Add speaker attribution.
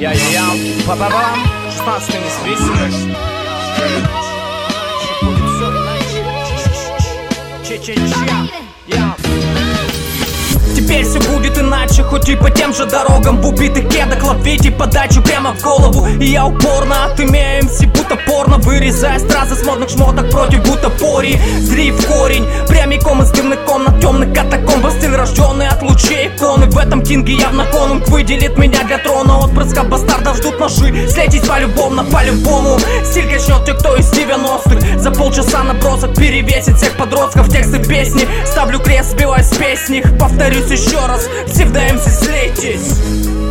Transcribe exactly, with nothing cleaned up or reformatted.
Speaker 1: Я-я-я, па-па-пам, шестнадцатый независимый. Че-че-че, я. Теперь все будет иначе, хоть и по тем же дорогам. В убитых кедах ловите подачу прямо в голову. И я упорно отымею эм си, будто порно, вырезая стразы с модных шмоток против бутафории. Зри в корень, прямиком из дымных комнат, темных катакомб. Стиль рожденный от лучей иконы. В этом кинге явно конунг выделит меня для трона. Отпрысков бастардов ждут ножи, слететь по-любому, по-любому. Стиль качнет те, кто из девяностых. За полчаса набросок перевесит всех подростков. Тексты песни, ставлю крест, сбиваюсь с песни. Повторюсь еще раз, псевдо эм си, слейтесь.